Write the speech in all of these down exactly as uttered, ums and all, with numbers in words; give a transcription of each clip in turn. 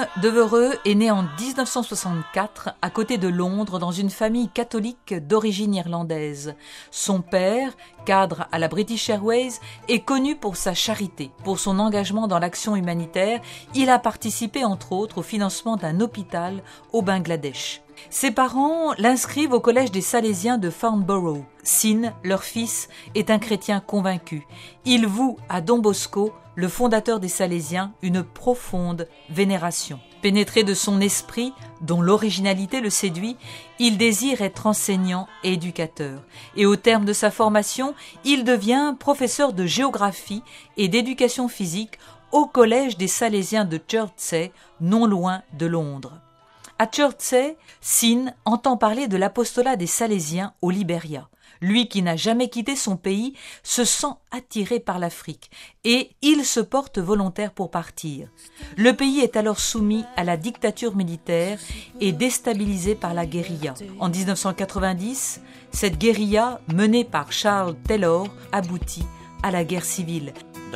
Devereux est né en dix-neuf cent soixante-quatre à côté de Londres dans une famille catholique d'origine irlandaise. Son père, cadre à la British Airways, est connu pour sa charité. Pour son engagement dans l'action humanitaire, il a participé entre autres au financement d'un hôpital au Bangladesh. Ses parents l'inscrivent au collège des Salésiens de Farnborough. Sin, leur fils, est un chrétien convaincu. Il voue à Don Bosco, le fondateur des Salésiens, une profonde vénération. Pénétré de son esprit, dont l'originalité le séduit, il désire être enseignant et éducateur. Et au terme de sa formation, il devient professeur de géographie et d'éducation physique au collège des Salésiens de Chertsey, non loin de Londres. À Chertsey, Sin entend parler de l'apostolat des Salésiens au Libéria. Lui qui n'a jamais quitté son pays se sent attiré par l'Afrique et il se porte volontaire pour partir. Le pays est alors soumis à la dictature militaire et déstabilisé par la guérilla. En dix-neuf cent quatre-vingt-dix, cette guérilla, menée par Charles Taylor, aboutit à la guerre civile.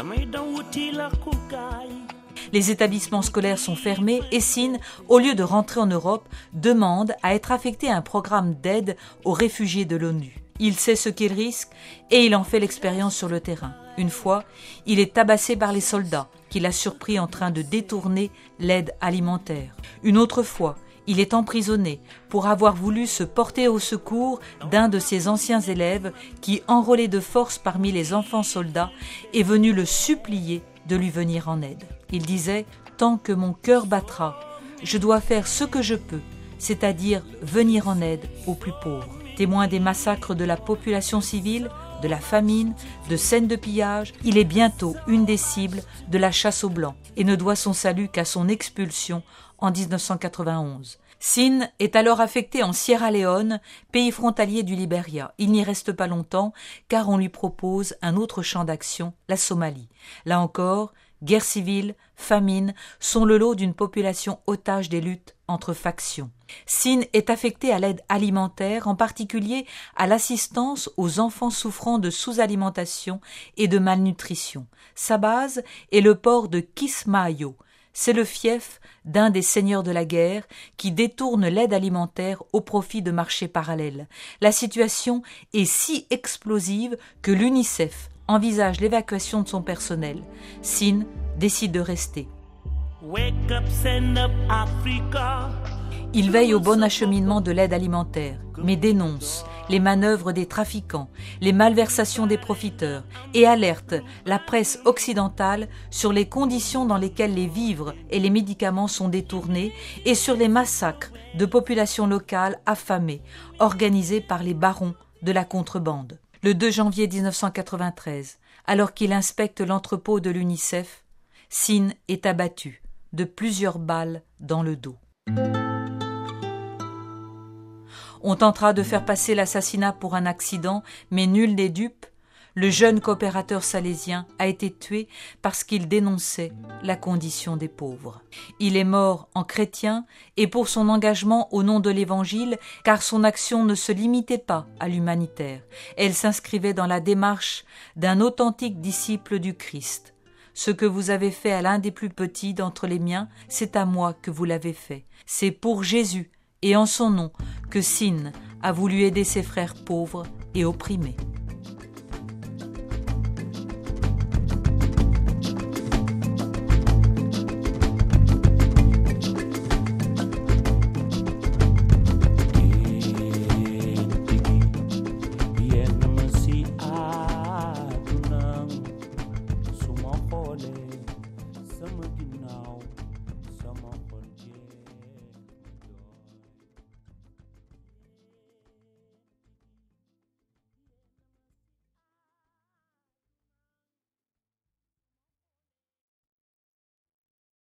Les établissements scolaires sont fermés et Sin, au lieu de rentrer en Europe, demande à être affecté à un programme d'aide aux réfugiés de l'ONU. Il sait ce qu'il risque et il en fait l'expérience sur le terrain. Une fois, il est tabassé par les soldats qu'il a surpris en train de détourner l'aide alimentaire. Une autre fois, il est emprisonné pour avoir voulu se porter au secours d'un de ses anciens élèves qui, enrôlé de force parmi les enfants soldats, est venu le supplier de lui venir en aide. Il disait « Tant que mon cœur battra, je dois faire ce que je peux, c'est-à-dire venir en aide aux plus pauvres. » Témoin des massacres de la population civile, de la famine, de scènes de pillage, il est bientôt une des cibles de la chasse aux Blancs et ne doit son salut qu'à son expulsion en dix-neuf cent quatre-vingt-onze. Sin est alors affecté en Sierra Leone, pays frontalier du Libéria. Il n'y reste pas longtemps car on lui propose un autre champ d'action, la Somalie. Là encore, guerre civile, famine sont le lot d'une population otage des luttes entre factions. Sin est affecté à l'aide alimentaire, en particulier à l'assistance aux enfants souffrant de sous-alimentation et de malnutrition. Sa base est le port de Kismaayo. C'est le fief d'un des seigneurs de la guerre qui détourne l'aide alimentaire au profit de marchés parallèles. La situation est si explosive que l'UNICEF envisage l'évacuation de son personnel. Sin décide de rester. Wake up, send up Africa. Il veille au bon acheminement de l'aide alimentaire, mais dénonce les manœuvres des trafiquants, les malversations des profiteurs et alerte la presse occidentale sur les conditions dans lesquelles les vivres et les médicaments sont détournés et sur les massacres de populations locales affamées organisés par les barons de la contrebande. Le deux janvier dix-neuf cent quatre-vingt-treize, alors qu'il inspecte l'entrepôt de l'UNICEF, Sin est abattu de plusieurs balles dans le dos. On tentera de faire passer l'assassinat pour un accident, mais nul n'est dupe. Le jeune coopérateur salésien a été tué parce qu'il dénonçait la condition des pauvres. Il est mort en chrétien et pour son engagement au nom de l'Évangile, car son action ne se limitait pas à l'humanitaire. Elle s'inscrivait dans la démarche d'un authentique disciple du Christ. Ce que vous avez fait à l'un des plus petits d'entre les miens, c'est à moi que vous l'avez fait. C'est pour Jésus et en son nom que Sin a voulu aider ses frères pauvres et opprimés.